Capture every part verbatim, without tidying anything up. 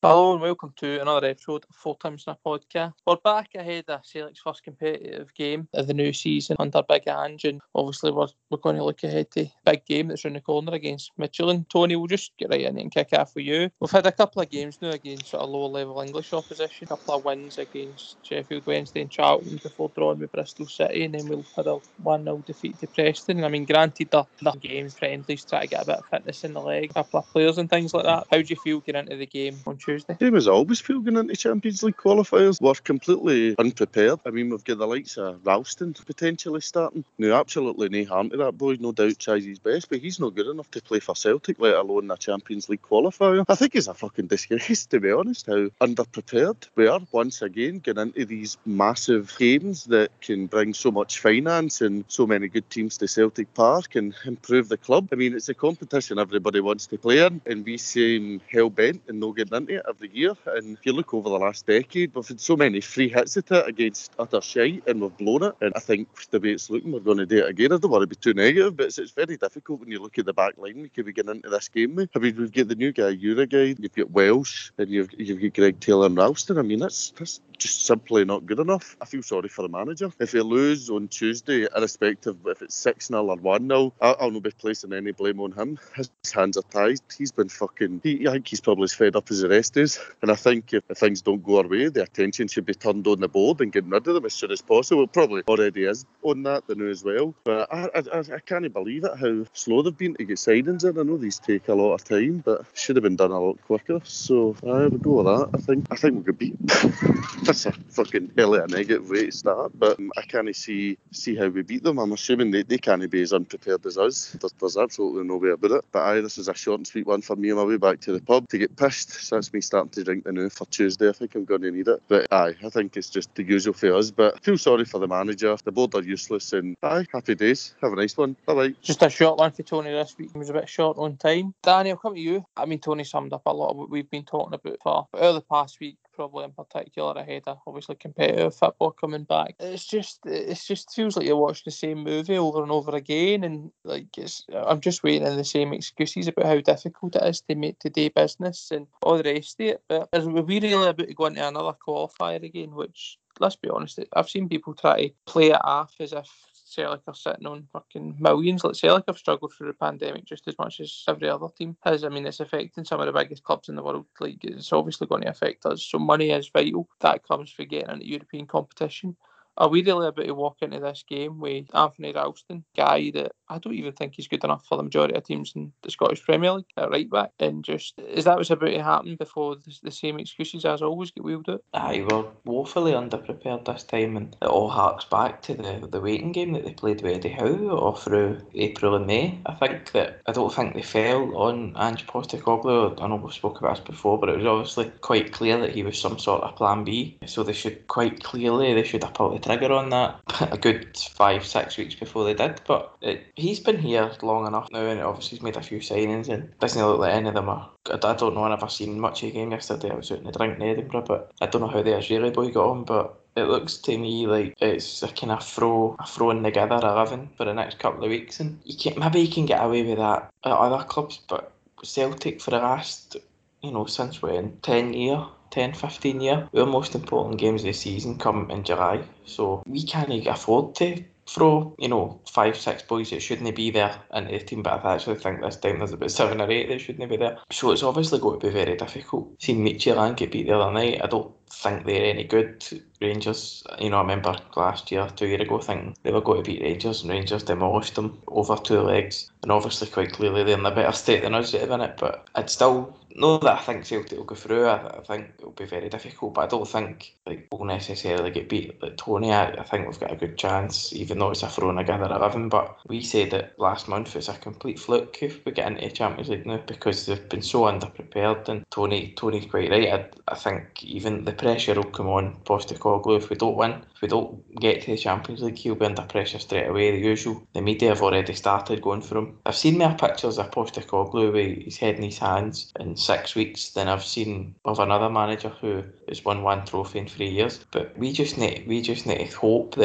Hello and welcome to another episode of Full Time Snap Podcast. We're back ahead of Celtic's first competitive game of the new season under Big Ange, and obviously we're, we're going to look ahead to the big game that's around the corner against Midtjylland. Tony, we'll just get right in and kick off with you. We've had a couple of games now against sort of lower level English opposition, a couple of wins against Sheffield Wednesday and Charlton before drawing with Bristol City, and then we've had a one nil defeat to Preston. I mean, granted, the, the games friendlies try to get a bit of fitness in the leg, a couple of players and things like that. How do you feel getting into the game on Tuesday? Same as I always feel going into Champions League qualifiers. We're completely unprepared. I mean, we've got the likes of Ralston potentially starting. Now, absolutely no harm to that boy. No doubt tries his best, but he's not good enough to play for Celtic, let alone a Champions League qualifier. I think it's a fucking disgrace, to be honest, how underprepared we are once again getting into these massive games that can bring so much finance and so many good teams to Celtic Park and improve the club. I mean, it's a competition everybody wants to play in, and we seem hell-bent and no getting into it every year. And if you look over the last decade, we've had so many free hits at it against utter shite, and we've blown it. And I think the way it's looking, we're going to do it again. I don't want to be too negative, but it's, it's very difficult when you look at the back line we could be getting into this game with. I mean, we've got the new guy, Uraguy, you've got Welsh, and you've, you've got Greg Taylor and Ralston. I mean, that's, that's just simply not good enough. I feel sorry for the manager. If he lose on Tuesday, irrespective if it's six nil or one nil, I'll, I'll not be placing any blame on him. His hands are tied. He's been fucking... He, I think he's probably as fed up as the rest is. And I think if, if things don't go our way, the attention should be turned on the board and getting rid of them as soon as possible. It probably already is on that, the new as well. But I, I, I can't believe it, how slow they've been to get signings in. I know these take a lot of time, but should have been done a lot quicker. So I would go with that. I think I think we could beat That's a fucking hell of a negative way to start, but um, I can't see see how we beat them. I'm assuming they, they can't be as unprepared as us. There's, there's absolutely no way about it. But aye, this is a short and sweet one for me on my way back to the pub to get pissed. So that's me starting to drink the new for Tuesday. I think I'm going to need it. But aye, I think it's just the usual for us. But I feel sorry for the manager. The board are useless, and aye, happy days. Have a nice one. Bye-bye. Just a short one for Tony this week. It was a bit short on time. Danny, I'll come to you. I mean, Tony summed up a lot of what we've been talking about for over the past week, probably in particular ahead of obviously competitive football coming back. It's just it just feels like you're watching the same movie over and over again, and like it's I'm just waiting in the same excuses about how difficult it is to make today business and all the rest of it. But are we really about to go into another qualifier again, which, let's be honest, I've seen people try to play it off as if Celtic are sitting on fucking millions. Like, Celtic have struggled through the pandemic just as much as every other team has. I mean, it's affecting some of the biggest clubs in the world. Like, it's obviously going to affect us. So money is vital. That comes for getting into European competition. Are we really about to walk into this game with Anthony Ralston, guy that I don't even think he's good enough for the majority of teams in the Scottish Premier League at right back? And just, is that what's about to happen before the, the same excuses as always get wheeled out? Aye, we're woefully underprepared this time, and it all harks back to the, the waiting game that they played with Eddie Howe all through April and May. I think that, I don't think they fell on Ange Postecoglou. I know we've spoken about this before, but it was obviously quite clear that he was some sort of plan B. So they should quite clearly, they should have pulled the trigger on that a good five, six weeks before they did. But it, he's been here long enough now, and obviously he's made a few signings, and doesn't look like any of them are. I don't know, I've never seen much of the game yesterday. I was out in the drink in Edinburgh, but I don't know how the Israeli boy got on, but it looks to me like it's a kind of throw, a throwing together eleven for the next couple of weeks, and you can maybe you can get away with that at other clubs, but Celtic for the last, you know, since when, ten year, ten, fifteen year, our most important games of the season come in July, so we can't afford to throw, you know, five, six boys that shouldn't be there into the team, but I actually think this time there's about seven or eight that shouldn't be there. So it's obviously going to be very difficult. Seeing Midtjylland get beat the other night, I don't think they're any good. Rangers, you know, I remember last year, two years ago, thinking they were going to beat Rangers, and Rangers demolished them over two legs. And obviously, quite clearly, they're in a better state than us at the minute. But I'd still know that I think Celtic will go through. I, I think it'll be very difficult, but I don't think like we'll necessarily get beat. Like Tony, I, I think we've got a good chance, even though it's a thrown together eleven. But we said it last month, it's a complete fluke if we get into the Champions League now, because they've been so underprepared. And Tony, Tony's quite right. I, I think even the pressure will come on Postecoglou if we don't win. If we don't get to the Champions League, he'll be under pressure straight away, the usual. The media have already started going for him. I've seen more pictures of Postecoglou with his head in his hands in six weeks than I've seen of another manager who has won one trophy in three years. But we just need we just need to hope that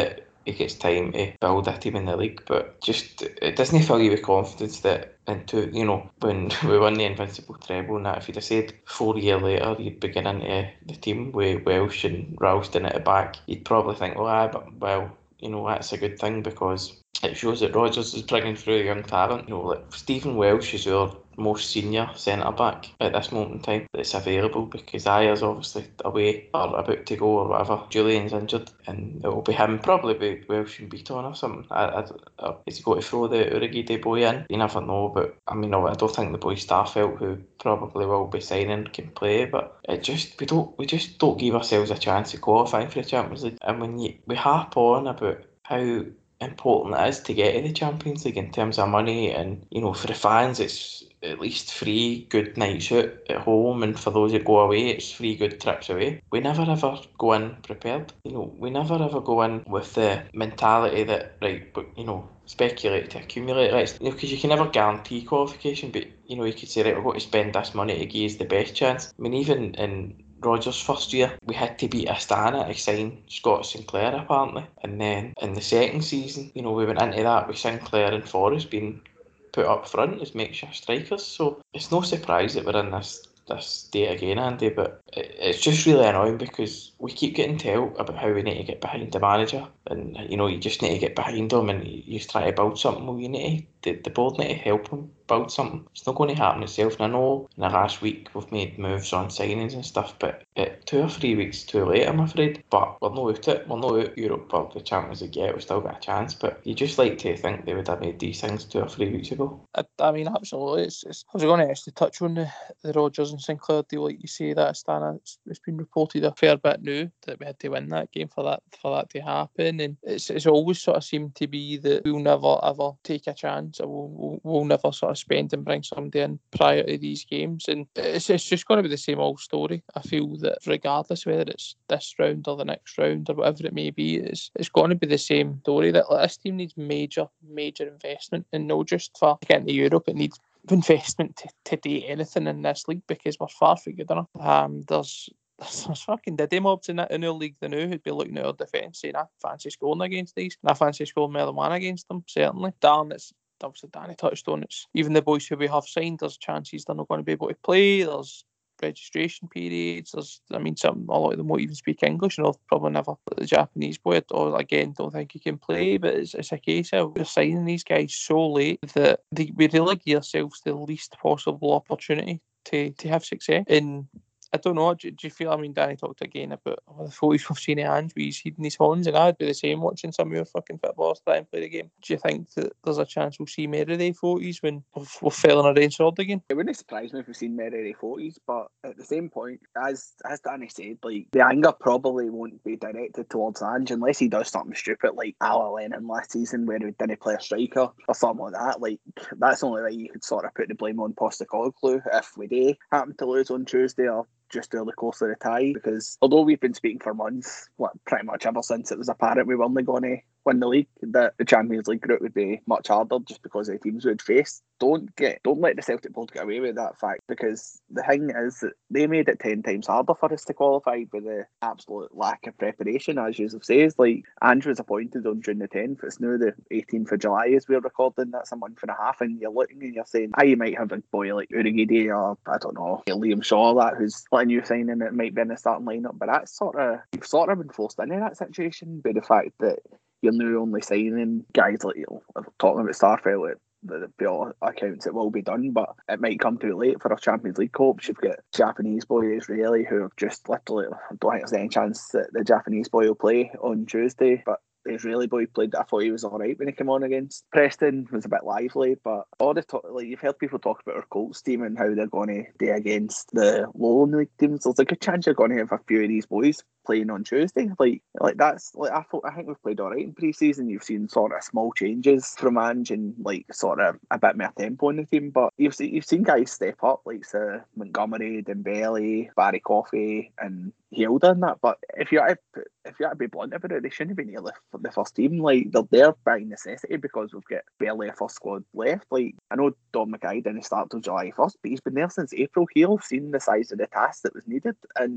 he gets time to build a team in the league, but just it doesn't fill you with confidence that into, you know, when we won the Invincible treble and that, if you'd have said four years later you'd be getting into the team with Welsh and Ralston at the back, you'd probably think, well, aye, but, well, you know, that's a good thing because it shows that Rodgers is bringing through young talent. You know, like Stephen Welsh is our most senior centre back at this moment in time that's available because Ayer's obviously away or about to go or whatever. Julian's injured, and it will be him, probably be Welsh and Beaton or something. I, I, or is he going to throw the Urhoghide boy in? You never know, but I mean, no, I don't think the boy Starfelt, who probably will be signing, can play. But it just we don't we just don't give ourselves a chance of qualifying for the Champions League. And when you, we harp on about how important it is to get to the Champions League in terms of money, and you know, for the fans it's at least three good nights out at home, and for those that go away it's three good trips away. We never ever go in prepared. You know, we never ever go in with the mentality that, right, but you know, speculate to accumulate, right? You know, because you can never guarantee qualification, but you know, you could say, right, we're going to spend this money to give us the best chance. I mean, even in Rodgers' first year, we had to beat Astana to sign Scott Sinclair apparently, and then in the second season, you know, we went into that with Sinclair and Forrest being put up front as makeshift strikers. So it's no surprise that we're in this this state again, Andy, but it, it's just really annoying because we keep getting told about how we need to get behind the manager, and you know, you just need to get behind him and you, you try to build something. Well, you need to, the, the board need to help him build something. It's not going to happen itself, and I know in the last week we've made moves on signings and stuff, but it, two or three weeks too late, I'm afraid. But we're not out it, we're not out Europe or the Champions League yet, we've still got a chance, but you just like to think they would have made these things two or three weeks ago. I, I mean, absolutely. It's, it's, I was going to actually touch on the, the Rodgers and Sinclair deal, like you say, that Astana, it's, it's been reported a fair bit now that we had to win that game for that for that to happen, and it's it's always sort of seemed to be that we'll never ever take a chance, or we'll, we'll, we'll never sort of spend and bring somebody in prior to these games, and it's, it's just going to be the same old story. I feel that regardless whether it's this round or the next round or whatever it may be, it's, it's going to be the same story, that like, this team needs major, major investment, and not just for getting to Europe, it needs investment to, to do anything in this league because we're far from good enough. Um, there's There's fucking diddy mobs in, in our league the now who'd be looking at our defence saying, I fancy scoring against these, and I fancy scoring more than one against them, certainly. Dan, it's obviously Danny touched on, it's even the boys who we have signed, there's chances they're not going to be able to play, there's registration periods, there's, I mean, some, a lot of them won't even speak English, and I'll probably never, the Japanese boy, or again, don't think he can play, but it's, it's a case of we're signing these guys so late that they, we really give ourselves the least possible opportunity to, to have success. And I don't know, do, do you feel, I mean, Danny talked again about oh, the photos we've seen of Ange where he's heeding his horns, and I'd be the same watching some of your fucking footballers try and play the game. Do you think that there's a chance we'll see more of the photos when we've, we've fell on our own sword again? It wouldn't surprise me if we've seen more of the photos, but at the same point, as as Danny said, like, the anger probably won't be directed towards Ange unless he does something stupid like Ala Lennon last season where he didn't play a striker or something like that. Like, that's the only way you could sort of put the blame on Postecoglou if we do happen to lose on Tuesday or just over the course of the tie, because although we've been speaking for months, what, pretty much ever since it was apparent we were only going to win the league, that the Champions League route would be much harder just because of the teams we'd face. Don't get, don't let the Celtic board get away with that fact, because the thing is that they made it ten times harder for us to qualify with the absolute lack of preparation, as you have said. Like, Andrew was appointed on June the tenth. It's now the eighteenth of July as we're recording. That's a month and a half, and you're looking and you're saying, ah, you might have a boy like Urhoghide or I don't know, Liam Shaw, that who's a new signing that might be in the starting lineup, but that's sort of, you've sort of been forced into that situation by the fact that you're now only signing guys like, you know, talking about Starfelt, the pure accounts, it will be done, but it might come too late for our Champions League hopes. You've got Japanese boy Israeli who have just literally, I don't think there's any chance that the Japanese boy will play on Tuesday, but the Israeli boy played, I thought he was alright when he came on against Preston, was a bit lively, but all the talk, like, you've heard people talk about our Colts team and how they're going to do against the Lowland League teams. There's a good chance you're going to have a few of these boys playing on Tuesday. Like, like that's like I thought. I think we've played all right in pre-season. You've seen sort of small changes from Ange and like sort of a bit more tempo in the team. But you've seen you've seen guys step up, like uh, Montgomery, Dembele, Barry Coffey, and Hilda and that. But if you have to, if you have to be blunt about it, they shouldn't be near the, the first team. Like, they're there by necessity because we've got barely a first squad left. Like, I know Don Mackay didn't start till July first, but he's been there since April. He'll have seen the size of the task that was needed, and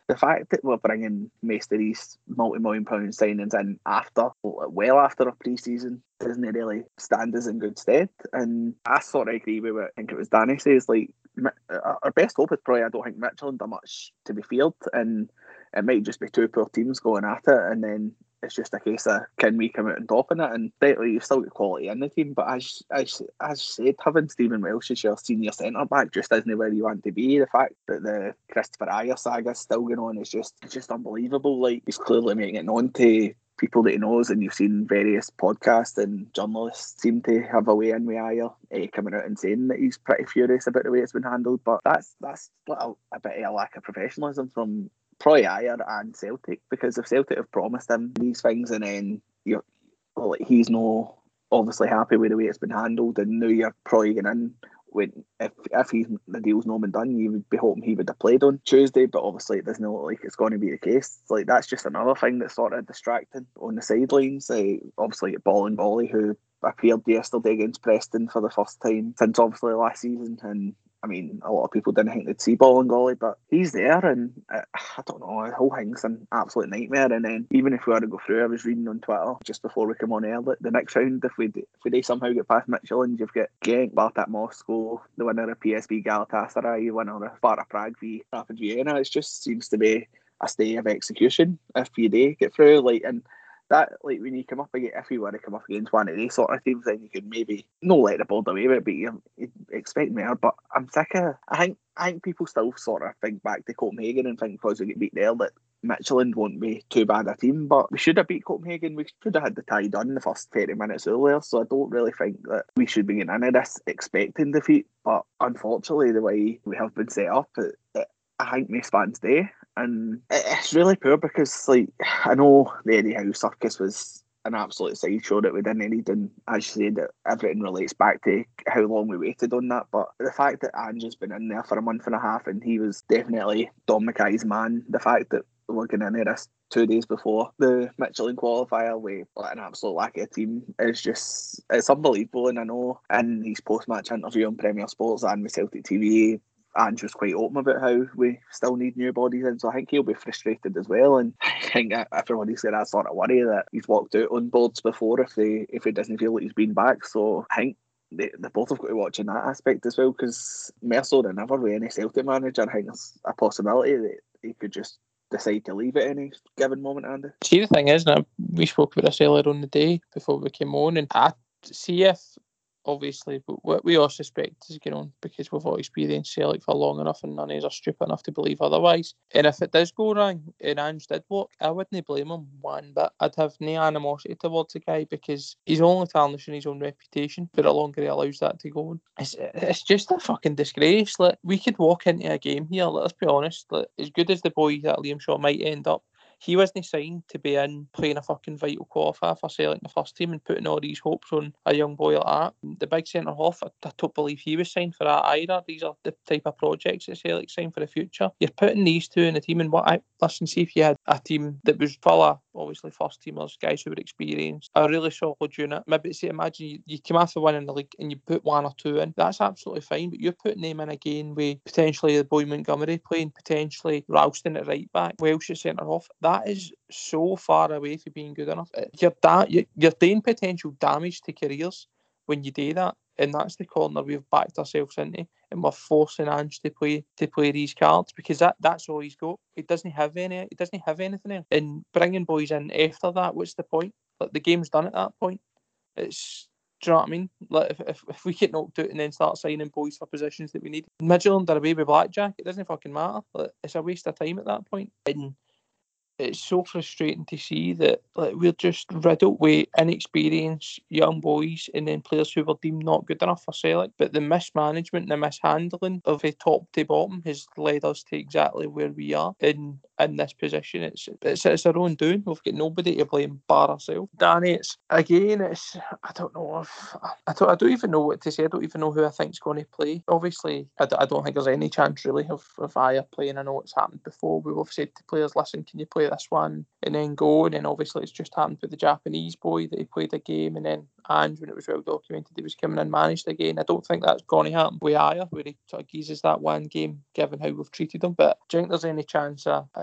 the fact that we're bringing most of these multi-million pound signings in after, well after a pre-season, doesn't really stand us in good stead. And I sort of agree with what I think it was Danny says, like, our best hope is probably, I don't think Midtjylland are much to be feared, and it might just be two poor teams going at it, and then it's just a case of can we come out on top in it. And rightly, you've still got quality in the team, but as as as you said, having Stephen Welsh as your senior centre back just isn't where you want to be. The fact that the Christopher Ayer saga is still going on is just it's just unbelievable. Like, he's clearly making it known to people that he knows, and you've seen various podcasts and journalists seem to have a way in with Ayer, eh, coming out and saying that he's pretty furious about the way it's been handled. But that's that's a, a bit of a lack of professionalism from probably Ayer and Celtic, because if Celtic have promised him these things and then you're well, like, he's no obviously happy with the way it's been handled, and now you're probably going in when if if he's, the deal's not been done, you would be hoping he would have played on Tuesday, but obviously it doesn't look like it's going to be the case. It's like, that's just another thing that's sort of distracting on the sidelines. Uh, obviously Bolingoli, who appeared yesterday against Preston for the first time since obviously last season, and I mean, a lot of people didn't think they'd see Bolingoli, but he's there, and uh, I don't know, the whole thing's an absolute nightmare. And then even if we were to go through, I was reading on Twitter just before we come on air that the next round, if we if we do somehow get past Midtjylland, you've got Genk, Spartak Moscow, the winner of P S V Galatasaray, the winner of Sparta Prague v Rapid Vienna. It just seems to be a stay of execution if you do get through. Like, and that, like, when you come up against, if you were to come up against one of these sort of teams, then you could maybe not let the board away with it, but you expect more. But I'm sick of, I think, I think people still sort of think back to Copenhagen and think because we get beat there that Midtjylland won't be too bad a team. But we should have beat Copenhagen. We should have had the tie done the first thirty minutes earlier. So I don't really think that we should be getting into this expecting defeat. But unfortunately, the way we have been set up, it, it, I think most fans do. And it's really poor because, like, I know the Eddie Howe circus was an absolute sideshow that we didn't need, and as you said, everything relates back to how long we waited on that. But the fact that Ange's been in there for a month and a half and he was definitely Dom Mackay's man, the fact that we're getting in there this two days before the Midtjylland qualifier with like, an absolute lack of a team is just, it's unbelievable. And I know in his post-match interview on Premier Sports and with Celtic T V, Ange was quite open about how we still need new bodies in, so I think he'll be frustrated as well. And I think everybody's got that sort of worry that he's walked out on boards before if they if he doesn't feel like he's been back. So I think they, they both have got to watch in that aspect as well, because Mercer than ever with any Celtic manager, I think there's a possibility that he could just decide to leave at any given moment, Andy. See, the thing is, now we spoke about this earlier on the day before we came on, and I see if obviously, but what we all suspect is going on because we've all experienced Celtic for long enough and none of us are stupid enough to believe otherwise. And if it does go wrong and Ange did walk, I wouldn't blame him one bit. I'd have no animosity towards the guy because he's only tarnishing his own reputation for the longer he allows that to go on. It's, it's just a fucking disgrace. Like, we could walk into a game here, let's be honest, like, as good as the boy that Liam Shaw might end up, he wasn't signed to be in playing a fucking vital qualifier for Celtic in the first team and putting all these hopes on a young boy like that. The big centre half, I, I don't believe he was signed for that either. These are the type of projects that Celtic signed for the future. You're putting these two in a team, and what I listen, see if you had a team that was full of obviously first teamers, guys who were experienced, a really solid unit. Maybe say, imagine you, you come after winning the league and you put one or two in. That's absolutely fine, but you're putting them in again with potentially the boy Montgomery playing, potentially Ralston at right back, Welsh at centre half. That is so far away from being good enough. You're, da- you're doing potential damage to careers when you do that, and that's the corner we've backed ourselves into, and we're forcing Ange to play to play these cards because that, that's all he's got. He doesn't have any. He doesn't have anything else. And bringing boys in after that, what's the point? Like, the game's done at that point. It's, do you know what I mean? Like, if, if if we get knocked out and then start signing boys for positions that we need, Midtjylland are away with blackjack. It doesn't fucking matter. Like, it's a waste of time at that point. And it's so frustrating to see that, like, we're just riddled with inexperienced young boys and then players who were deemed not good enough for Celtic. But the mismanagement and the mishandling of the top to bottom has led us to exactly where we are in in this position. It's it's, it's our own doing. We've got nobody to blame bar ourselves. Danny, it's again, it's I don't know if I don't I don't even know what to say. I don't even know who I think's going to play. Obviously, I, I don't think there's any chance really of of Ayer playing. I know it's happened before. We've said to players, listen, can you play this one and then go? And then obviously it's just happened with the Japanese boy that he played a game, and then Ange, when it was well documented, he was coming in managed again. I don't think that's going to happen with Ayer, where he sort of geezes that one game given how we've treated him. But do you think there's any chance of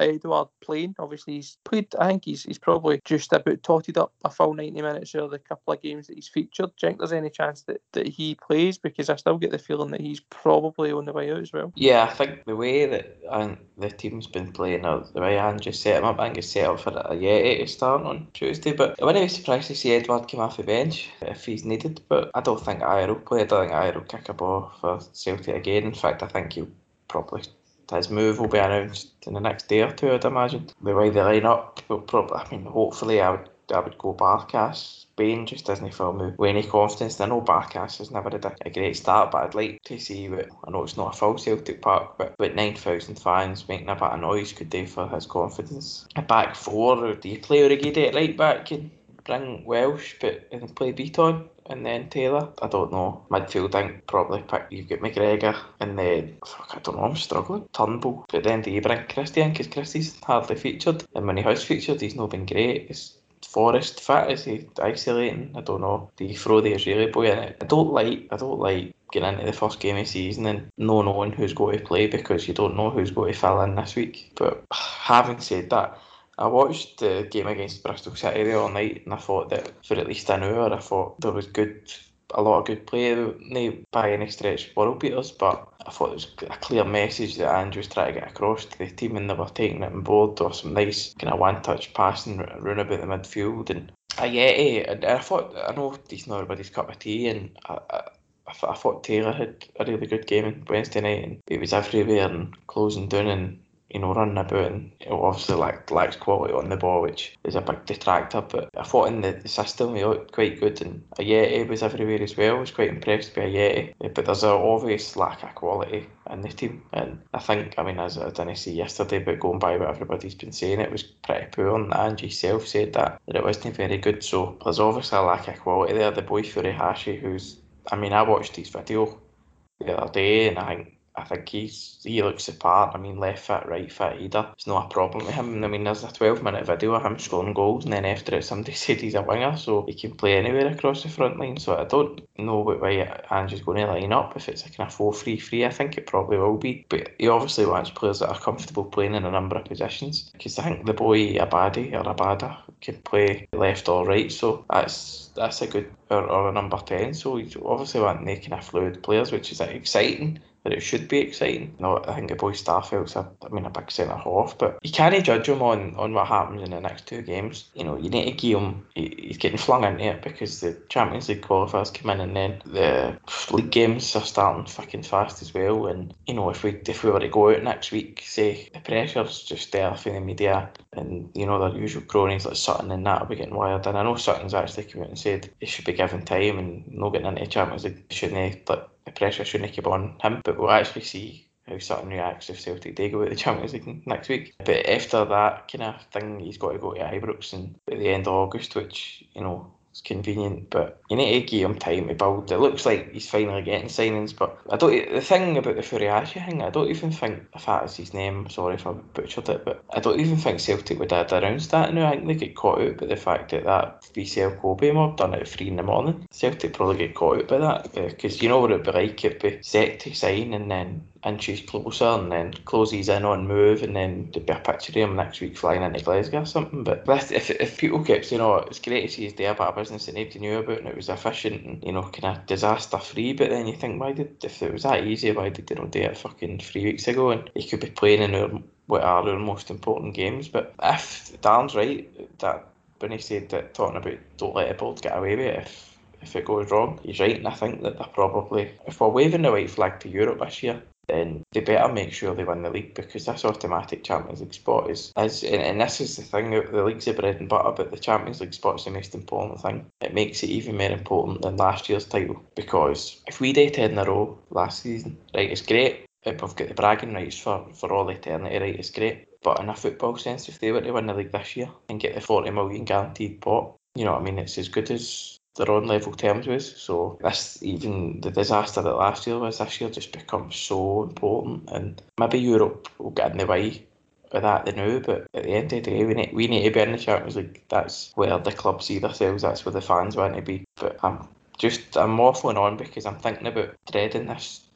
Edouard playing. Obviously, he's played, I think he's he's probably just about totted up a full ninety minutes out of the couple of games that he's featured. Do you think there's any chance that, that he plays? Because I still get the feeling that he's probably on the way out as well. Yeah, I think the way that uh, the team's been playing, or the way Ange just set him up, I think it's set up for Ajeti to start on Tuesday. But I wouldn't be surprised to see Edouard come off the bench if he's needed. But I don't think Ajer will play. I don't think Ajer will kick a ball for Celtic again. In fact, I think he'll probably, his move will be announced in the next day or two, I'd imagine. The way they line up, will probably, I mean, hopefully I would I would go Barkas. Bain just doesn't fill me with any confidence. I know Barkas has never had a, a great start, but I'd like to see what, I know it's not a full Celtic Park, but with nine thousand fans making a bit of noise could do for his confidence. A back four, or do you play Origi at right back and bring Welsh but and play Beaton and then Taylor? I don't know. Midfield, I think probably pick, you've got McGregor and then, fuck, I don't know, I'm struggling. Turnbull. But then do you bring Christie in? Because Christie's hardly featured, and when he has featured he's not been great. It's Forrest fit, is he isolating? I don't know. Do you throw the Israeli boy in it? I don't like I don't like getting into the first game of the season and not knowing who's going to play, because you don't know who's going to fill in this week. But having said that, I watched the game against Bristol City the other night, and I thought that for at least an hour I thought there was good a lot of good play, not by any stretch world beaters, but I thought it was a clear message that Andrew was trying to get across to the team, and they were taking it on board. There was some nice kind of one-touch passing round about the midfield, and Ajeti, and I thought, I know he's not everybody's cup of tea, and I, I, I, th- I thought Taylor had a really good game on Wednesday night, and he was everywhere and closing down and, you know, running about, and you know, obviously like lacks quality on the ball, which is a big detractor. But I thought in the, the system he looked quite good, and Ajeti was everywhere as well. I was quite impressed by Ajeti, but there's an obvious lack of quality in the team, and I think, I mean, as I didn't see yesterday, but going by what everybody's been saying, it was pretty poor, and Angie himself said that that it wasn't very good. So there's obviously a lack of quality there. The boy Furuhashi, who's, I mean, I watched his video the other day, and I think I think he's he looks the part. I mean, left foot, right foot, either. It's not a problem with him. I mean, there's a twelve minute video of him scoring goals, and then after it, somebody said he's a winger, so he can play anywhere across the front line. So I don't know what way Ange's going to line up. If it's a kind of four three three, I think it probably will be. But he obviously wants players that are comfortable playing in a number of positions, because I think the boy Abadi or Abada can play left or right. So that's that's a good, or, or a number ten. So he's obviously wanting the kind of fluid players, which is exciting. That it should be exciting. No, I think the boy Starfelt's a, I mean, a big centre half, but you can't judge him on, on what happens in the next two games. You know, you need to give him, he, he's getting flung into it because the Champions League qualifiers come in, and then the league games are starting fucking fast as well. And, you know, if we if we were to go out next week, say, the pressure's just there from the media, and, you know, their usual cronies like Sutton and that will be getting wired. And I know Sutton's actually come out and said he should be given time, and not getting into the Champions League, shouldn't, but the pressure shouldn't keep on him. But we'll actually see how Sutton reacts if Celtic do go out the Champions League next week. But after that kind of thing, he's got to go to Ibrox and at the end of August, which, you know, it's convenient, but you need to give him time to build. It looks like he's finally getting signings, but I don't. The thing about the Furuhashi thing, I don't even think, if that is his name, sorry if I butchered it, but I don't even think Celtic would have announced that now. I think they get caught out by the fact that that V C L Kobe mob done it at three in the morning. Celtic probably get caught out by that, because you know what it'd be like, it'd be set to sign and then inches closer, and then closes in on move, and then there'd be a picture of him next week flying into Glasgow or something. But if if people kept saying, oh, it's great to see he's there, but a business that nobody knew about, and it was efficient and, you know, kind of disaster free, but then you think, why did, if it was that easy, why did they not do it fucking three weeks ago, and he could be playing in our, what are our most important games? But if Darren's right, that when he said that, talking about don't let the ball get away with it, if if it goes wrong, he's right, and I think that they're probably, if we're waving the white flag to Europe this year, then they better make sure they win the league, because this automatic Champions League spot is, is and, and this is the thing, the league's the bread and butter, but the Champions League spot's the most important thing. It makes it even more important than last year's title, because if we did ten in a row last season, right, it's great, we've got the bragging rights for, for all eternity, right, it's great, but in a football sense, if they were to win the league this year and get the forty million guaranteed pot, you know what I mean, it's as good as they're on level terms with. So this, even the disaster that last year was, this year just becomes so important, and maybe Europe will get in the way of that the now, but at the end of the day, we need, we need to be in the Champions League. That's where the clubs see themselves, that's where the fans want to be. But I'm just, I'm waffling on because I'm thinking about dreading this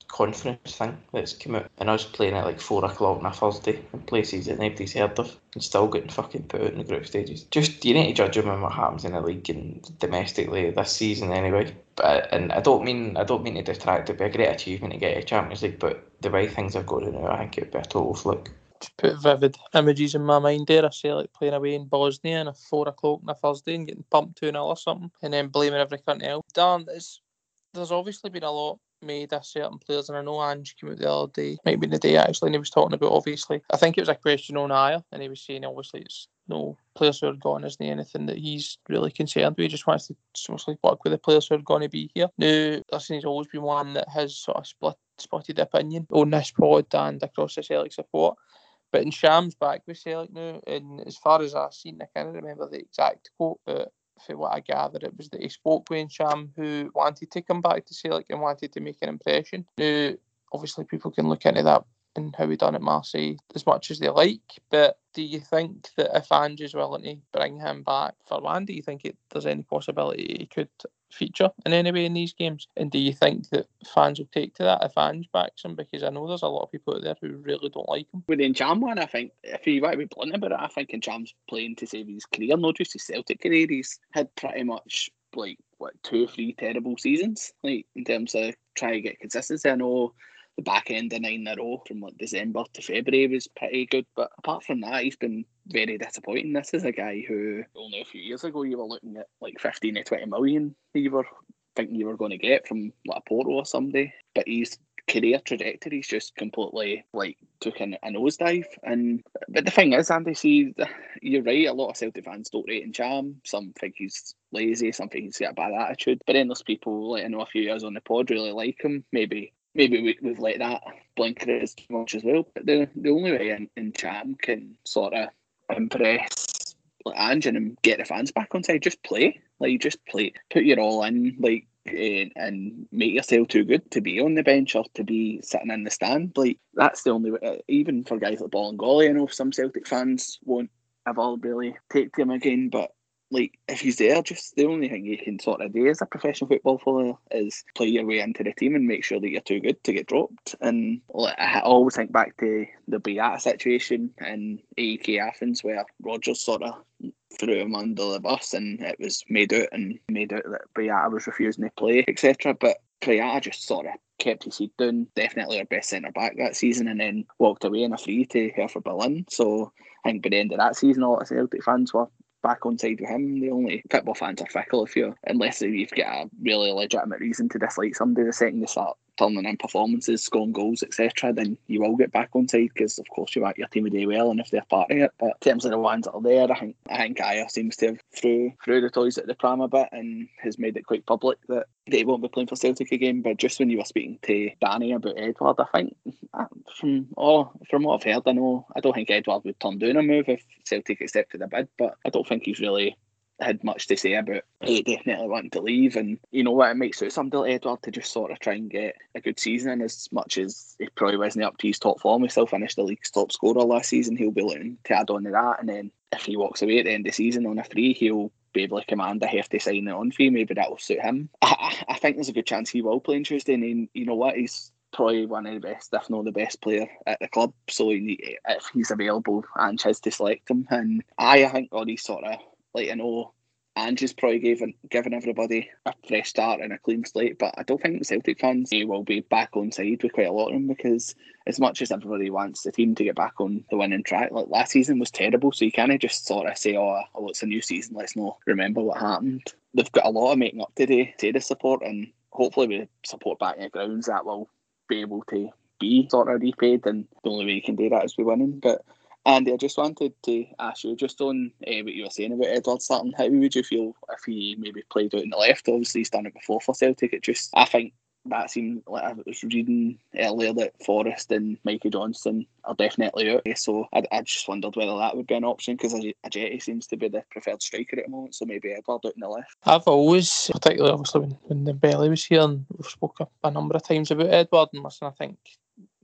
conference thing that's come out, and us playing at like four o'clock on a Thursday in places that nobody's heard of, and still getting fucking put out in the group stages. Just, you need to judge them on what happens in the league and domestically this season anyway. But and I don't mean I don't mean to detract. It'd be a great achievement to get a Champions League, but the way things are going now, I think it'd be a total fluke. To put vivid images in my mind there, I say like playing away in Bosnia on a four o'clock on a Thursday and getting pumped two nil or something, and then blaming every cunt else. Dan, there's, there's obviously been a lot made of certain players, and I know Ange came out the other day, might be the day actually, and he was talking about, obviously, I think it was a question on Ayer, and he was saying obviously it's no players who are gone isn't anything that he's really concerned with. He just wants to mostly work with the players who are going to be here. Now, listen, he's always been one that has sort of split, spotted opinion on this pod and across the Celtic support. But in Sham's back with Celtic now, and as far as I've seen, I can't remember the exact quote, but for what I gather, it was that he spoke with Sham, who wanted to come back to Celtic and wanted to make an impression. Now, obviously, people can look into that and how he done at Marseille as much as they like, but do you think that if Ange is willing to bring him back for one, do you think it, there's any possibility he could feature in any way in these games? And do you think that fans will take to that if Ange backs him? Because I know there's a lot of people out there who really don't like him. With the Cham one, I think, if you want to be blunt about it, I think Cham's playing to save his career, not just his Celtic career. He's had pretty much like what two or three terrible seasons, like in terms of trying to get consistency. I know the back end of nine in a row from like December to February was pretty good, but apart from that, he's been very disappointing. This is a guy who only a few years ago you were looking at like fifteen to twenty million you were thinking you were going to get from like a Porto or somebody, but his career trajectory's just completely like took a, a nosedive. And but the thing is, Andy, see, you're right, a lot of Celtic fans don't rate Cham. Some think he's lazy, some think he's got a bad attitude, but then there's people, like I know a few years on the pod, really like him. Maybe Maybe we, we've let that blinker us too much as well. But the the only way in, in Cham can sort of impress like Ange and get the fans back on side, just play. Like, just play. Put your all in, like, and, and make yourself too good to be on the bench or to be sitting in the stand. Like, that's the only way. Even for guys like Bolingoli, I know some Celtic fans won't ever really take to him again, but like, if he's there, just the only thing you can sort of do as a professional football player is play your way into the team and make sure that you're too good to get dropped. And like, I always think back to the Beata situation in A E K Athens, where Rodgers sort of threw him under the bus and it was made out and made out that Beata was refusing to play, et cetera. But Beata just sort of kept his seat down, definitely our best centre back that season, and then walked away in a free to Hertha Berlin. So I think by the end of that season, a lot of Celtic fans were back on side with him. The only football fans are fickle if you unless you've got a really legitimate reason to dislike somebody. The second they start turning in performances, scoring goals, et cetera, then you will get back on side because, of course, you want your team to do well, and if they're part of it. But in terms of the ones that are there, I think I think Ayer seems to have threw threw the toys at the pram a bit and has made it quite public that they won't be playing for Celtic again. But just when you were speaking to Danny about Edouard, I think from all from what I've heard, I know I don't think Edouard would turn down a move if Celtic accepted a bid, but I don't think he's really had much to say about he definitely wanting to leave. And you know what, it makes suit somebody like Edouard to just sort of try and get a good season in, as much as he probably wasn't up to his top form. He still finished the league's top scorer last season. He'll be looking to add on to that, and then if he walks away at the end of the season on a free, he'll be able to command a hefty signing on fee. Maybe that will suit him. I, I think there's a good chance he will play on Tuesday, and he, you know what, he's probably one of the best, if not the best player at the club, so he, if he's available, Ange has to select him. And I, I think all these sort of, like, I know Ange has probably given, given everybody a fresh start and a clean slate, but I don't think the Celtic fans will be back on side with quite a lot of them, because as much as everybody wants the team to get back on the winning track, like last season was terrible, so you can't just sort of say, oh, oh it's a new season, let's not remember what happened. They've got a lot of making up today to the support, and hopefully with support back in the grounds, that will be able to be sort of repaid, and the only way you can do that is by winning. But Andy, I just wanted to ask you, just on uh, what you were saying about Edouard starting, how would you feel if he maybe played out in the left? Obviously he's done it before for Celtic. It just, I think that seemed like I was reading earlier that Forrest and Mikey Johnston are definitely out, so I, I just wondered whether that would be an option, because Ajeti seems to be the preferred striker at the moment, so maybe Edouard out in the left. I've always, particularly obviously when, when the Belly was here, and we've spoken a number of times about Edouard, and listen, I think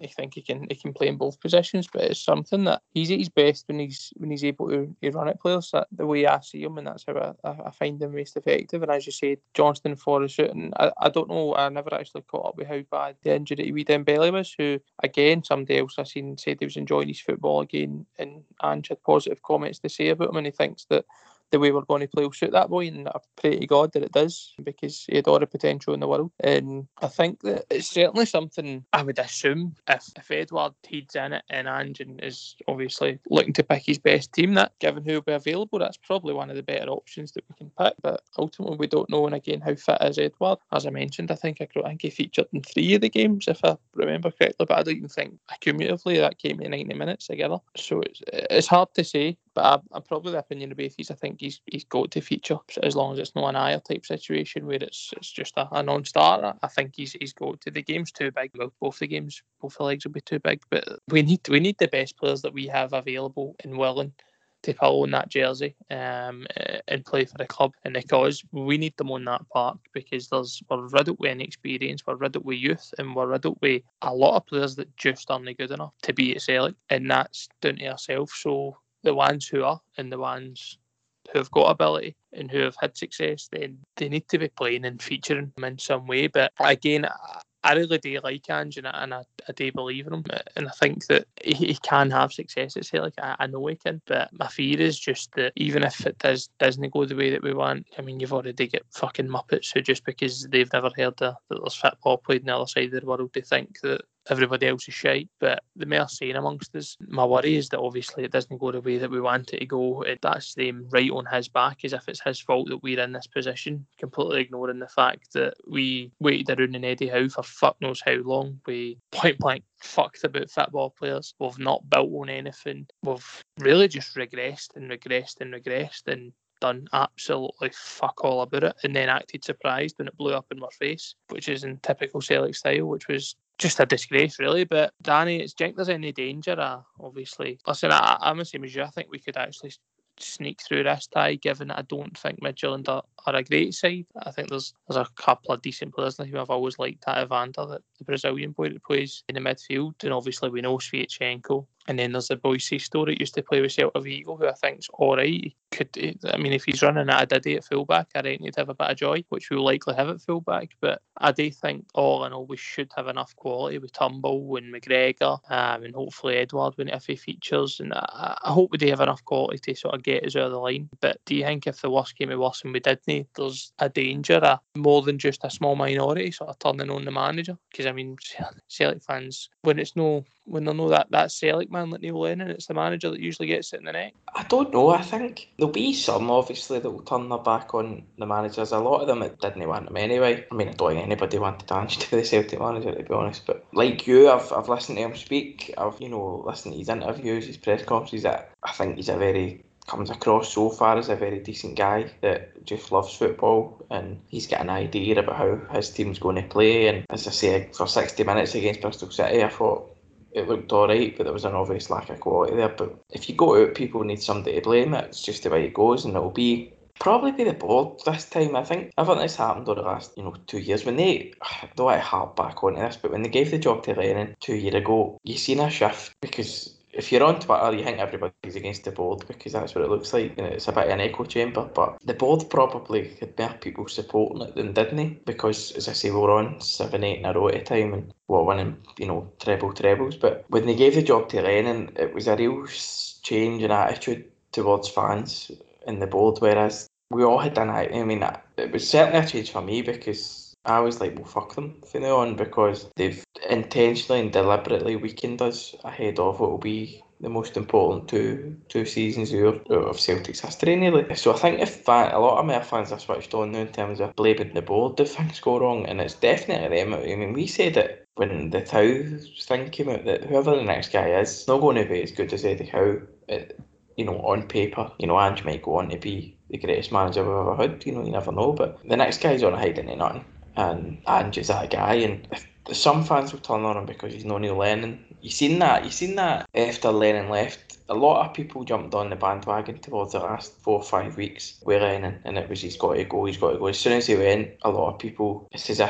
I think he can he can play in both positions, but it's something that he's at his best when he's when he's able to, to run at players. That the way I see him, and that's how I, I find him most effective. And as you said, Johnston for us, and I, I don't know, I never actually caught up with how bad the injury to Dembele was. Who again, somebody else I seen said he was enjoying his football again, and Ange had positive comments to say about him, and he thinks that the way we're going to play will suit that boy, and I pray to God that it does, because he had all the potential in the world. And I think that it's certainly something I would assume if, if Edouard heeds in it and Ange is obviously looking to pick his best team, that given who will be available, that's probably one of the better options that we can pick. But ultimately we don't know, and again, how fit is Edouard? As I mentioned, I think I, I think he featured in three of the games, if I remember correctly, but I don't even think accumulatively that came to ninety minutes together. So it's, it's hard to say, but I, I'm probably the opinion of Bathies. I think he's he's got to feature, as long as it's not an Ayer type situation where it's it's just a, a non-starter. I think he's he's got to. The game's too big. Well, both the games, both the legs will be too big. But we need we need the best players that we have available and willing to pull on that jersey um, and play for the club. And because we need them on that park, because there's we're riddled with inexperience, we're riddled with youth, and we're riddled with a lot of players that just aren't good enough to be at Celtic, and that's down to ourselves. So the ones who are, and the ones who have got ability and who have had success, then they need to be playing and featuring them in some way. But again, I really do like Ange, and I, and I, I do believe in him, and I think that he, he can have success at Celtic. I, I know he can, but my fear is just that even if it does doesn't go the way that we want, I mean, you've already got fucking Muppets who, just because they've never heard that, that there's football played on the other side of the world, they think that everybody else is shite. But the mere saying amongst us, my worry is that obviously it doesn't go the way that we want it to go, and that's them right on his back, as if it's his fault that we're in this position, completely ignoring the fact that we waited around in Eddie Howe for fuck knows how long. We point blank fucked about football players. We've not built on anything. We've really just regressed and regressed and regressed and done absolutely fuck all about it, and then acted surprised when it blew up in our face, which is in typical Celtic style, which was just a disgrace, really. But Danny, it's do you think there's any danger? Uh, obviously, listen, I, I'm the same as you. I think we could actually sneak through this tie, given that I don't think Midtjylland are, are a great side. I think there's there's a couple of decent players in the team. I've always liked that Evander, that the Brazilian boy that plays in the midfield, and obviously we know Sviatchenko. And then there's the boy Sesto that used to play with Celta Vigo, who I think's all right. He could, I mean, if he's running at a Diddy at fullback, I reckon he'd have a bit of joy, which we'll likely have at fullback. But I do think, all in all, we should have enough quality with Turnbull and McGregor, um, and hopefully Edouard when if he features. And I, I hope we do have enough quality to sort of get us out of the line. But do you think if the worst came to worse and we didn't, there's a danger of more than just a small minority sort of turning on the manager? Because I mean, Celtic fans, when it's no, when they know that that Celtic man like Neil Lennon, it's the manager that usually gets it in the neck. I don't know. I think there'll be some, obviously, that will turn their back on the managers. A lot of them that didn't want them anyway. I mean, I don't think anybody wanted Ange to be the Celtic manager, to be honest. But like you, I've I've listened to him speak. I've you know listened to his interviews, his press conferences. That I think he's a very comes across so far as a very decent guy that just loves football, and he's got an idea about how his team's going to play. And as I say, for sixty minutes against Bristol City, I thought it looked alright, but there was an obvious lack of quality there. But if you go out, people need somebody to blame. It's just the way it goes, and it'll be probably be the board this time. I think I think this happened over the last you know two years when they I don't want to harp back onto this, but when they gave the job to Lennon two years ago, you seen a shift. Because if you're on Twitter, you think everybody's against the board, because that's what it looks like. You know, it's a bit of an echo chamber. But the board probably had more people supporting it than didn't they? Because, as I say, we were on seven, eight in a row at a time and we were winning, you know, treble trebles. But when they gave the job to Lennon, it was a real change in attitude towards fans in the board, whereas we all had done it. I mean, it was certainly a change for me, because I was like, well, fuck them from now on, because they've intentionally and deliberately weakened us ahead of what will be the most important two two seasons of, of Celtic's history, nearly. So I think if fan, a lot of my fans are switched on now in terms of blaming the board if things go wrong, and it's definitely them. I mean, we said it when the Tau thing came out, that whoever the next guy is, not going to be as good as Eddie Howe. It, you know, on paper, you know, Ange might go on to be the greatest manager we've ever had. You know, you never know. But the next guy's on a hiding to nothing. And Ange is that guy, and if some fans will turn on him because he's no Neil Lennon. You seen that? You seen that after Lennon left, a lot of people jumped on the bandwagon towards the last four or five weeks with Lennon, and it was he's got to go, he's got to go. As soon as he went, a lot of people, it's as if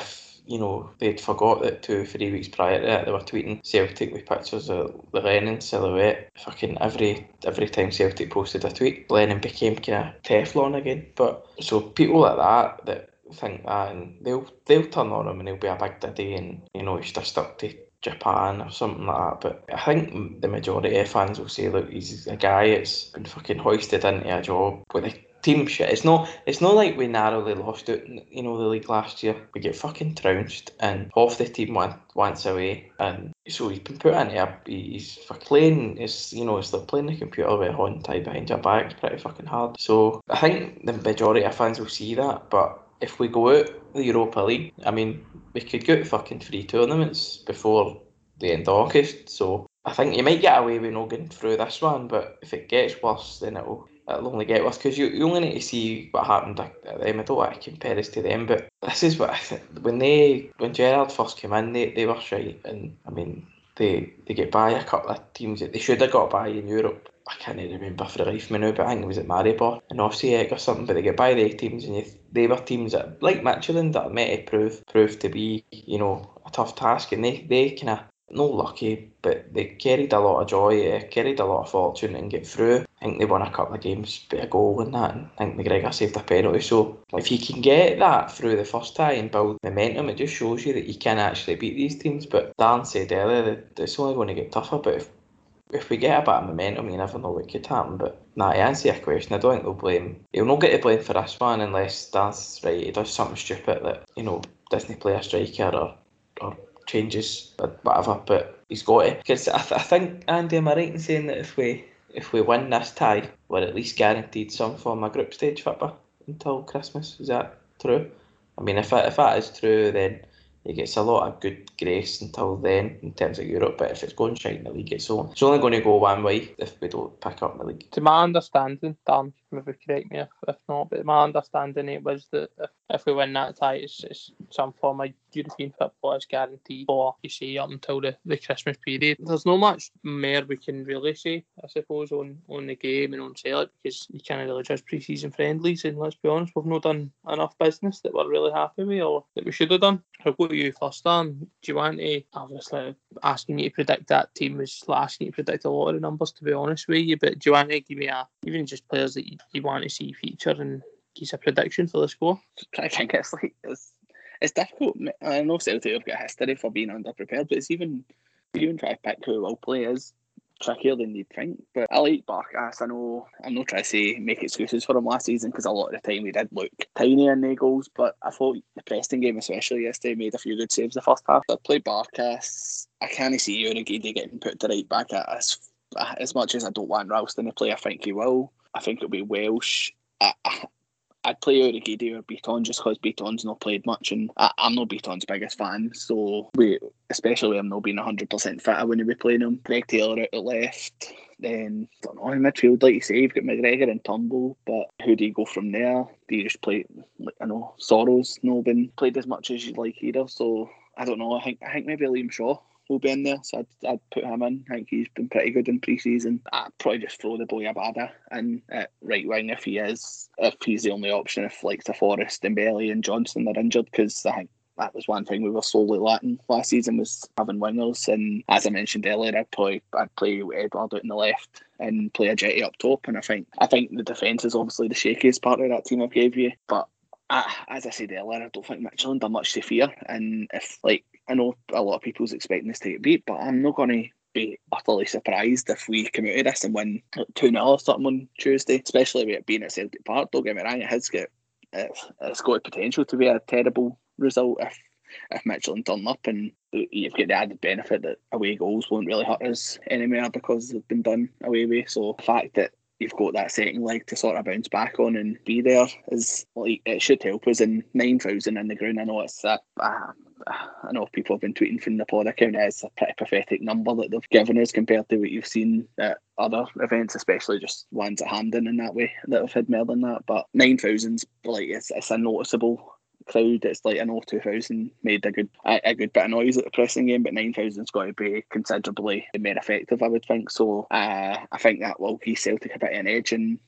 you know, they'd forgot that two, three weeks prior to that, they were tweeting Celtic with pictures of the Lennon silhouette. Fucking every every time Celtic posted a tweet, Lennon became kind of Teflon again. But so people like that that think that, and they'll they'll turn on him and he'll be a big daddy, and you know, he's just stuck to Japan or something like that. But I think the majority of fans will say, look, he's a guy that's been fucking hoisted into a job with a team shit. It's not it's not like we narrowly lost it, you know, the league last year. We get fucking trounced and half the team went wants away, and so he's been put into a he's for playing is you know, it's like playing the computer with a horn tied behind your back. It's pretty fucking hard. So I think the majority of fans will see that, but if we go out the Europa League, I mean, we could go to fucking three tournaments before the end of August, so I think you might get away with not getting through this one, but if it gets worse, then it'll it'll only get worse, because you, you only need to see what happened at them. I don't want to compare this to them, but this is what I think. When they when Gerrard first came in, they, they were shite, and I mean, they they get by a couple of teams that they should have got by in Europe. I can't remember for the life of me now, but I think it was at Maribor and Osijek or something, but they get by the teams, and you, they were teams that, like Michelin, that meant to prove, prove to be, you know, a tough task, and they, they kind of, no lucky, but they carried a lot of joy, uh, carried a lot of fortune and get through. I think they won a couple of games, bit a goal in that, and I think McGregor saved a penalty. So if you can get that through the first tie and build momentum, it just shows you that you can actually beat these teams. But Dan said earlier that it's only going to get tougher, but if If we get a bit of momentum, you never know what could happen. But nah, to answer your question, I don't think they'll blame. He'll not get to blame for this one unless Dan's right. He does something stupid that, you know, doesn't play a striker or or changes or whatever. But he's got it, because I, th- I think, Andy, am I right in saying that if we if we win this tie, we're at least guaranteed some form of group stage football until Christmas? Is that true? I mean, if that, if that is true, then he gets a lot of good grace until then in terms of Europe, but if it's going shite in the league, it's only, it's only going to go one way if we don't pick up the league. To my understanding, Dan, maybe correct me if, if not, but my understanding it was that if, if we win that tie, it's, it's some form of European football is guaranteed for, you say, up until the, the Christmas period. There's not much more we can really say, I suppose, on, on the game and on Celtic, because you can't really judge pre-season friendlies, and let's be honest, we've not done enough business that we're really happy with or that we should have done. I'll go to you first, Dan. Do you want to, obviously, asking you to predict that team is like asking you to predict a lot of the numbers, to be honest with you, but do you want to give me a, even just players that you, you want to see feature and give us a prediction for the score? I think it's like, it's, it's difficult. I know Celtic have got a history for being underprepared, but it's even, even trying to pick who will play is trickier than you'd think. But I like Barkas. I know I'm not trying to say make excuses for him last season, because a lot of the time he did look tiny in the goals, but I thought the Preston game especially yesterday made a few good saves the first half. I played Barkas. I can't see Urhoghide getting put to right back at as as much as I don't want Ralston to play. I think he will. I think it'll be Welsh. I, I, I'd play Urhoghide or Beaton just because Beaton's not played much, and I, I'm not Beaton's biggest fan, so we, especially with him not being one hundred percent fit, I wouldn't be playing him. Greg Taylor out the left, then, I don't know, in midfield, like you say, you've got McGregor and Turnbull, but who do you go from there? Do you just play, like, I know, Soros not been played as much as you'd like either, so I don't know, I think I think maybe Liam Shaw will be in there, so I'd, I'd put him in. I think he's been pretty good in pre-season. I'd probably just throw the boy Abada in at right wing if he is, if he's the only option, if like the Forrest, Dembele and Johnson are injured, because I think that was one thing we were slowly lacking last season, was having wingers. And as I mentioned earlier, I'd probably I'd play Edward out in the left and play a Jetty up top. And I think I think the defence is obviously the shakiest part of that team I've gave you, but I, as I said earlier, I don't think Michelin done much to fear. And if, like, I know a lot of people's expecting us to get beat, but I'm not going to be utterly surprised if we come out of this and win two nil or something on Tuesday, especially with it being at Celtic Park. Don't get me wrong, it has got, it's, it's got potential to be a terrible result if if Michelin turn up, and you've got the added benefit that away goals won't really hurt us anymore because they've been done away with. So the fact that you've got that second leg to sort of bounce back on and be there is, like, it should help us. In nine thousand in the ground, I know it's a, uh, I know people have been tweeting from the pod account, it's a pretty pathetic number that they've given us compared to what you've seen at other events, especially just ones at Hampden in that way that have had more than that. But nine thousand's like, it's, it's a noticeable crowd. It's like, I know two thousand made a good a, a good bit of noise at the Preston game, but nine thousand's got to be considerably more effective, I would think. So uh, I think that will give Celtic a bit of an edge, and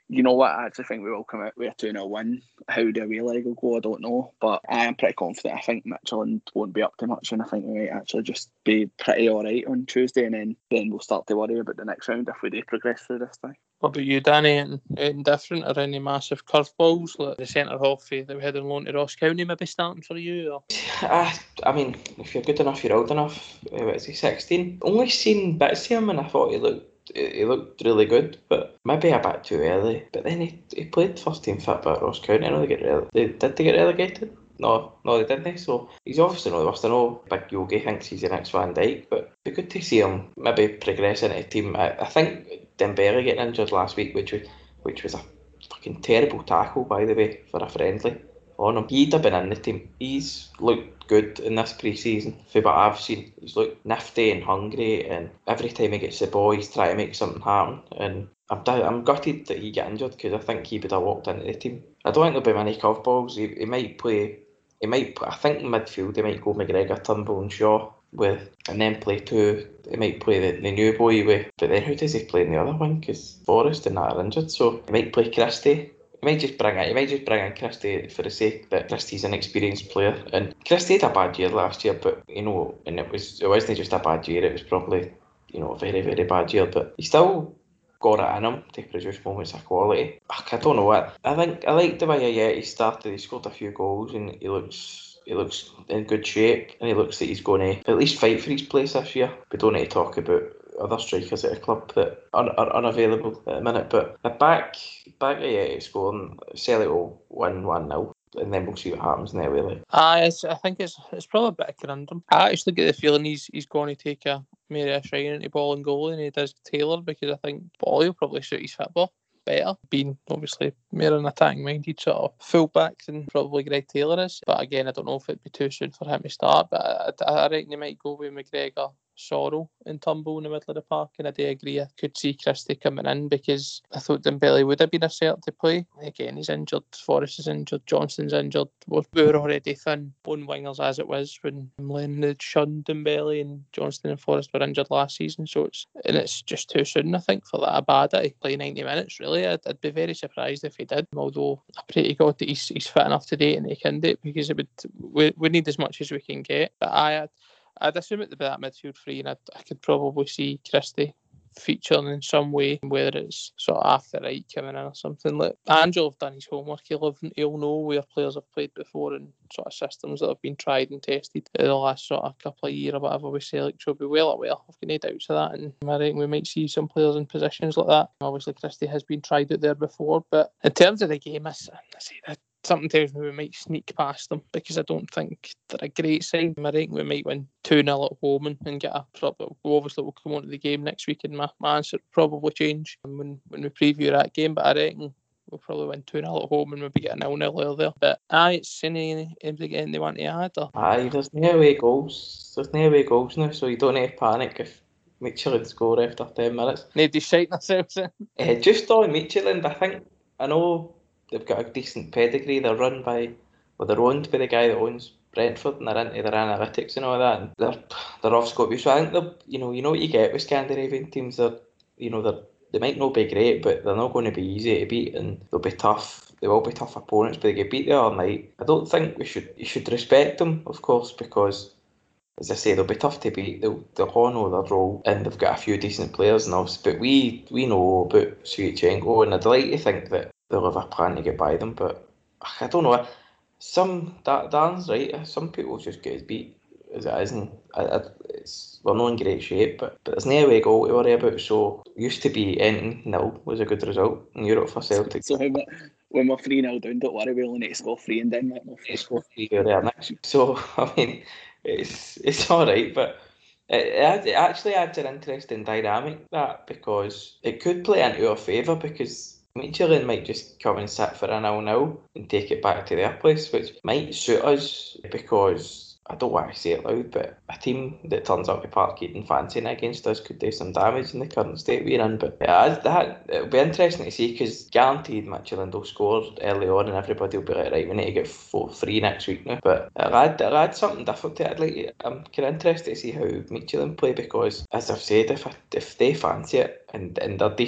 You know what? I actually think we will come out with a two nil win. How the away leg will go, I don't know. But I am pretty confident. I think Midtjylland won't be up to much, and I think we might actually just be pretty alright on Tuesday, and then, then we'll start to worry about the next round if we do progress through this thing. What about you, Danny? And indifferent or any massive curveballs like the centre half that we had on loan to Ross County maybe starting for you? Or? Uh, I mean, if you're good enough, you're old enough. Uh, what is he, sixteen? Only seen bits of him and I thought he looked he looked really good, but maybe a bit too early. But then he, he played first team football at Ross County. I know they get rele- they, did they get relegated? No, no, they didn't. So he's obviously not the worst. I know Big Yogi thinks he's the next Van Dijk, but it'd be good to see him maybe progress into a team. I, I think Dembele getting injured last week, which was which was a fucking terrible tackle, by the way, for a friendly on him. He'd have been in the team. He's looked good in this pre-season. For what I've seen, he's looked nifty and hungry, and every time he gets the ball, he's trying to make something happen. And I'm I'm gutted that he got injured because I think he would have walked into the team. I don't think there'll be many curveballs. He, he might play. He might. I think in midfield he might go McGregor, Turnbull, and Shaw with, and then play two. He might play the, the new boy with. But then who does he play in the other one? Because Forrest and that are injured, so he might play Christie. He might just bring it. He might just bring in Christie for the sake that Christie's an experienced player. And Christie had a bad year last year, but you know, and it was it wasn't just a bad year. It was probably, you know, a very very bad year. But he still got it in him to produce moments of quality. I don't know what. I think I like the way yeah, he started. He scored a few goals and he looks he looks in good shape, and he looks like he's going to at least fight for his place this year. We don't need to talk about other strikers at the club that are, are unavailable at the minute. But the back back at yeah, scoring, Celtic will win one nil. And then we'll see what happens in the away leg. I, I think it's it's probably a bit of conundrum. I actually get the feeling he's he's going to take a maybe a shine into ball and goal than he does Taylor, because I think Bolly will probably suit his football better, being obviously more an attacking minded sort of fullback than probably Greg Taylor is. But again, I don't know if it'd be too soon for him to start. But I, I reckon they might go with McGregor, Sorrell and Turnbull in the middle of the park, and I do agree I could see Christie coming in, because I thought Dembele would have been a cert to play. Again, he's injured, Forrest is injured, Johnston's injured. We were already thin on wingers as it was when Lennon had shunned Dembele, and Johnston and Forrest were injured last season, so it's and it's just too soon, I think, for that Abada to play ninety minutes, really. I'd, I'd be very surprised if he did, although I pray to God that he's, he's fit enough today and he can do it, because it would we, we need as much as we can get. But I had I'd assume it to be that midfield three, and I'd, I could probably see Christie featuring in some way, whether it's sort of off the right coming in or something. Like Angel have done his homework. He'll, have, he'll know where players have played before and sort of systems that have been tried and tested in the last sort of couple of years or whatever we say. Like, so be well aware. I've got no doubts of that, and I think we might see some players in positions like that. Obviously, Christie has been tried out there before, but in terms of the game, I, I say that something tells me we might sneak past them, because I don't think they're a great side. I think we might win two nil at home and, and get a probably. Obviously, we'll come on to the game next week, and my, my answer will probably change when, when we preview that game. But I reckon we'll probably win two nil at home and maybe get a nil nil there. But aye, it's any anything they want to add? Or? Aye, there's no away goals. There's no away goals now, so you don't need to panic if Midtjylland score after ten minutes. Nobody's shiting themselves in. Uh, just on Midtjylland, I think I know they've got a decent pedigree. They're run by, well, they're owned by the guy that owns Brentford, and they're into their analytics and all that. And they're they're off Scottish. So I think they're, you know, you know what you get with Scandinavian teams. They're, you know, they're they might not be great, but they're not going to be easy to beat, and they'll be tough. They will be tough opponents, but they get beat the other night. I don't think we should. You should respect them, of course, because, as I say, they'll be tough to beat. They'll they'll all know their role, and they've got a few decent players now. But we we know about Suichenko, and I'd like to think that they'll have a plan to get by them. But I don't know. Some that Dan's right. Some people just get beat as it is, and I, I, it's we're not in great shape. But, but there's no away goal to worry about. So used to be ending nil was a good result in Europe for Celtic. So when we're, when we're three nil down, don't worry, we only need to score three and then we'll score three there next. So I mean, it's it's all right, but it, it actually adds an interesting dynamic, that, because it could play into our favour, because Midtjylland might just come and sit for a nil nil and take it back to their place, which might suit us, because I don't want to say it loud, but a team that turns up to Parkhead and fancying against us could do some damage in the current state we're in. But yeah, that it'll be interesting to see, because guaranteed Midtjylland will score early on and everybody will be like, right, we need to get four three next week now. But it'll add, it'll add something different to it. I'd like, I'm kind of interested to see how Midtjylland play, because, as I've said, if if they fancy it and, and they're decent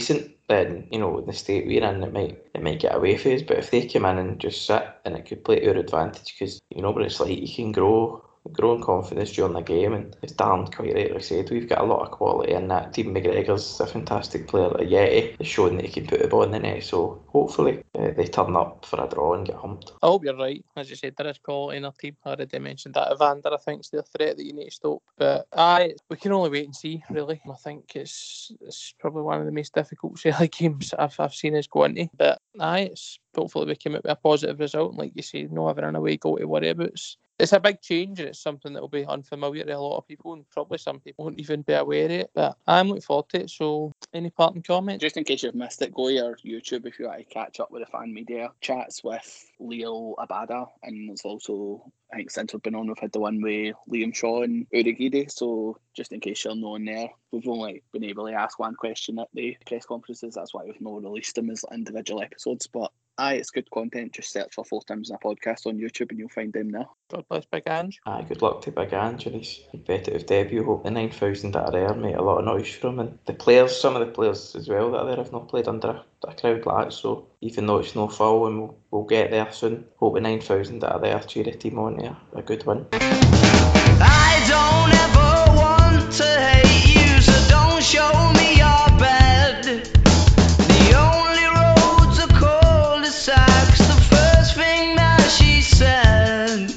then, you know, in the state we're in, it might it might get away from us. But if they come in and just sit, and it could play to our advantage, because you know what it's like, you can grow grow in confidence during the game, and as Dan quite rightly said, we've got a lot of quality in that team. McGregor's a fantastic player. Yeti has shown that he can put the ball in the net, so hopefully uh, they turn up for a draw and get humped. I hope you're right. As you said, there is quality in our team. I already mentioned that. Evander, I think, is the threat that you need to stop. But aye, we can only wait and see, really. I think it's it's probably one of the most difficult Celtic games I've, I've seen us go into. But aye, it's hopefully we come out with a positive result. And like you say, no having an away goal to worry about. It's, it's a big change, and it's something that will be unfamiliar to a lot of people, and probably some people won't even be aware of it. But I'm looking forward to it. So, any parting comments? Just in case you've missed it, go to our YouTube if you want to catch up with the fan media chats with Leo Abada, and there's also, I think since we've been on, we've had the one with Liam Shaw and Urigide. So just in case you're not on there, we've only been able to ask one question at the press conferences. That's why we've not released them as individual episodes. But aye, it's good content. Just search for Four Times in a Podcast on YouTube and you'll find them there. God bless Big Ange. Aye, good luck to Big Ange and his competitive debut. Hope the nine thousand that are there make a lot of noise for him. And the players, some of the players as well that are there have not played under a, a crowd like that. So even though it's no foul, and we'll, we'll get there soon, hope the nine thousand that are there cheer the team on there. A good win. I don't ever want to hate you, so don't show me your bed. The only roads are cul-de-sacs, the first thing that she said.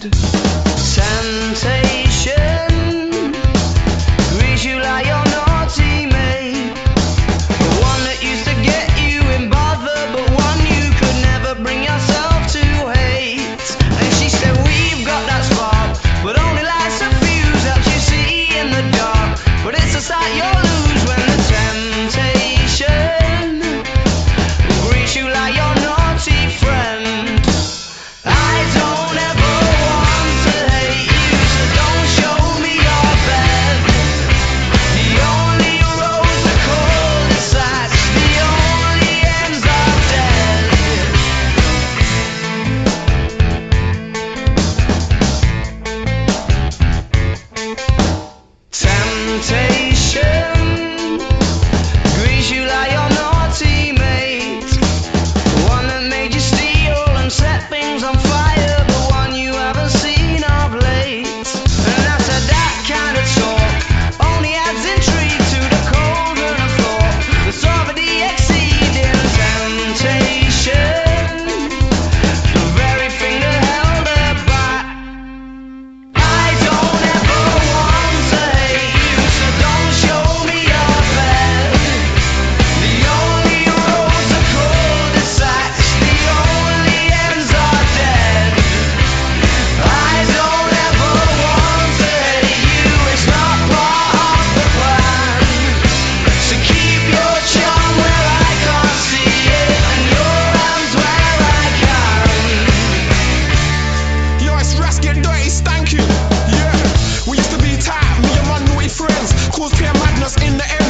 Temptation grease you like your naughty mate, the one that used to get you in bother, but one you could never bring yourself to hate. And she said, we've got that spark, but only lights a fuse that you see in the dark. But it's a sight you'll lose when the temptation grease you like your naughty friend. I don't ever want to hate you, so don't show me your bed. The only roads are cul-de-sacs, the only ends are dead. Temptation grease you like your naughty mate, the one that made you steal and set things on fire, the one you haven't seen of late. And I said that kind of talk only adds intrigue to the cauldron of thought that's already exceeding. Temptation, the very thing that held her back. I don't ever want to hate you, so don't show me your bed. The only roads are cul-de-sacs, the only ends are dead. I don't ever want to hate you, it's not part of the plan. So keep your charm where I can't see it, and your hands where I can. Yo, it's Rascal Dirty, thank you. Yeah, we used to be tight, me and my naughty friends. Cause pure madness in the air.